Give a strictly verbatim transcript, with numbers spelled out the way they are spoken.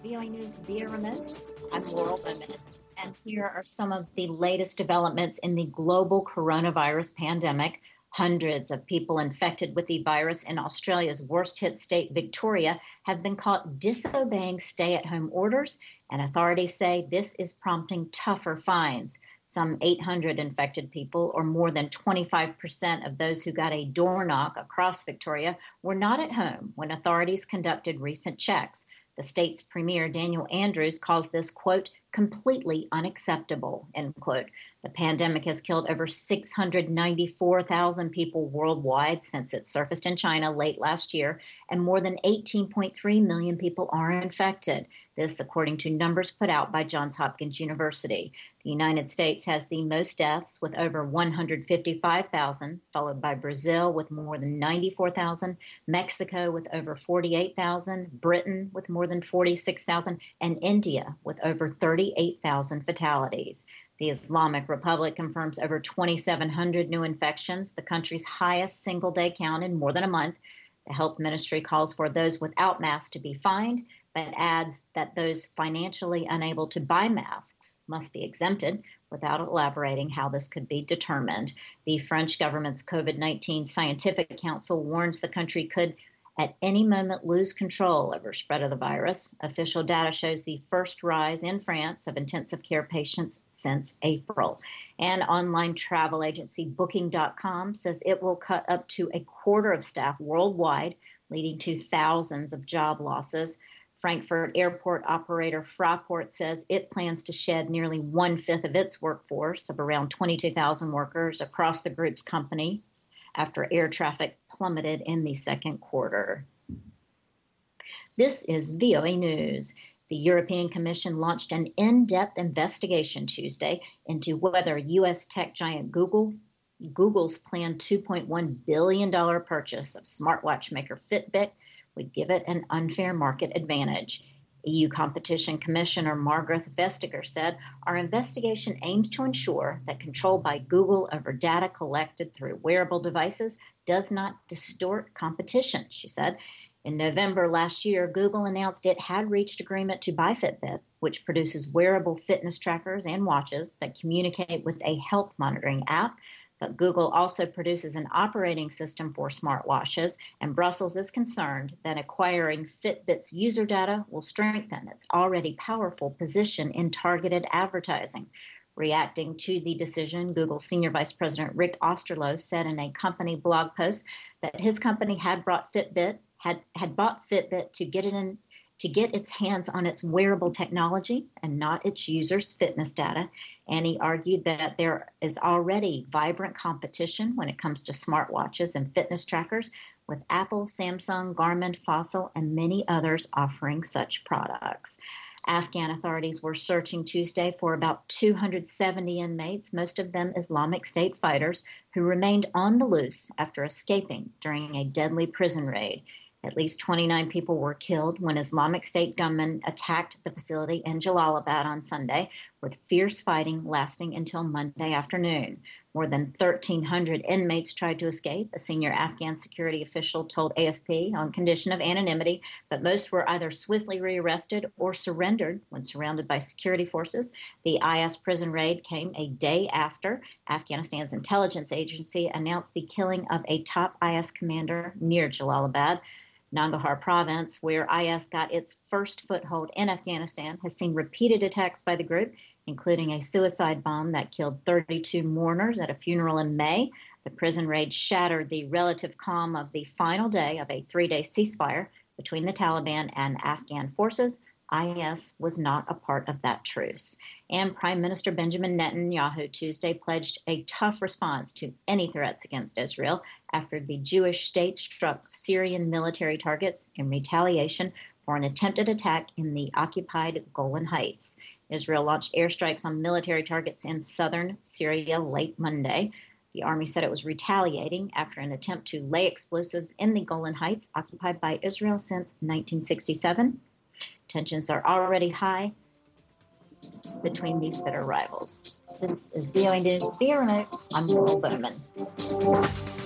V O A News via remote. I'm Laurel Bowman, and here are some of the latest developments in the global coronavirus pandemic. Hundreds of people infected with the virus in Australia's worst-hit state, Victoria, have been caught disobeying stay-at-home orders, and authorities say this is prompting tougher fines. Some eight hundred infected people, or more than twenty-five percent of those who got a door knock across Victoria, were not at home when authorities conducted recent checks. The state's premier, Daniel Andrews, calls this, quote, completely unacceptable, end quote. The pandemic has killed over six hundred ninety-four thousand people worldwide since it surfaced in China late last year, and more than eighteen point three million people are infected. This, according to numbers put out by Johns Hopkins University. The United States has the most deaths with over one hundred fifty-five thousand, followed by Brazil with more than ninety-four thousand, Mexico with over forty-eight thousand, Britain with more than forty-six thousand, and India with over thirty-eight thousand fatalities. The Islamic Republic confirms over twenty-seven hundred new infections, the country's highest single-day count in more than a month. The health ministry calls for those without masks to be fined, but adds that those financially unable to buy masks must be exempted, without elaborating how this could be determined. The French government's COVID nineteen Scientific Council warns the country could at any moment lose control over spread of the virus. Official data shows the first rise in France of intensive care patients since April. And online travel agency Booking dot com says it will cut up to a quarter of staff worldwide, leading to thousands of job losses. Frankfurt airport operator Fraport says it plans to shed nearly one-fifth of its workforce of around twenty-two thousand workers across the group's companies after air traffic plummeted in the second quarter. This is V O A News. The European Commission launched an in-depth investigation Tuesday into whether U S tech giant Google, Google's planned two point one billion dollars purchase of smartwatch maker Fitbit would give it an unfair market advantage. E U Competition Commissioner Margrethe Vestager said, our investigation aims to ensure that control by Google over data collected through wearable devices does not distort competition, she said. In November last year, Google announced it had reached agreement to buy Fitbit, which produces wearable fitness trackers and watches that communicate with a health monitoring app. But Google also produces an operating system for smartwatches, and Brussels is concerned that acquiring Fitbit's user data will strengthen its already powerful position in targeted advertising. Reacting to the decision, Google Senior Vice President Rick Osterloh said in a company blog post that his company had brought Fitbit, had, had bought Fitbit to get it in to get its hands on its wearable technology and not its users' fitness data. And he argued that there is already vibrant competition when it comes to smartwatches and fitness trackers, with Apple, Samsung, Garmin, Fossil, and many others offering such products. Afghan authorities were searching Tuesday for about two hundred seventy inmates, most of them Islamic State fighters, who remained on the loose after escaping during a deadly prison raid. At least twenty-nine people were killed when Islamic State gunmen attacked the facility in Jalalabad on Sunday, with fierce fighting lasting until Monday afternoon. More than thirteen hundred inmates tried to escape, a senior Afghan security official told A F P on condition of anonymity, but most were either swiftly rearrested or surrendered when surrounded by security forces. The I S prison raid came a day after Afghanistan's intelligence agency announced the killing of a top I S commander near Jalalabad. Nangarhar province, where I S got its first foothold in Afghanistan, has seen repeated attacks by the group, including a suicide bomb that killed thirty-two mourners at a funeral in May. The prison raid shattered the relative calm of the final day of a three-day ceasefire between the Taliban and Afghan forces. I S was not a part of that truce. And Prime Minister Benjamin Netanyahu Tuesday pledged a tough response to any threats against Israel after the Jewish state struck Syrian military targets in retaliation for an attempted attack in the occupied Golan Heights. Israel launched airstrikes on military targets in southern Syria late Monday. The army said it was retaliating after an attempt to lay explosives in the Golan Heights, occupied by Israel since nineteen sixty-seven. Tensions are already high between these bitter rivals. This is V O A News via remote. I'm Laurel Bowman.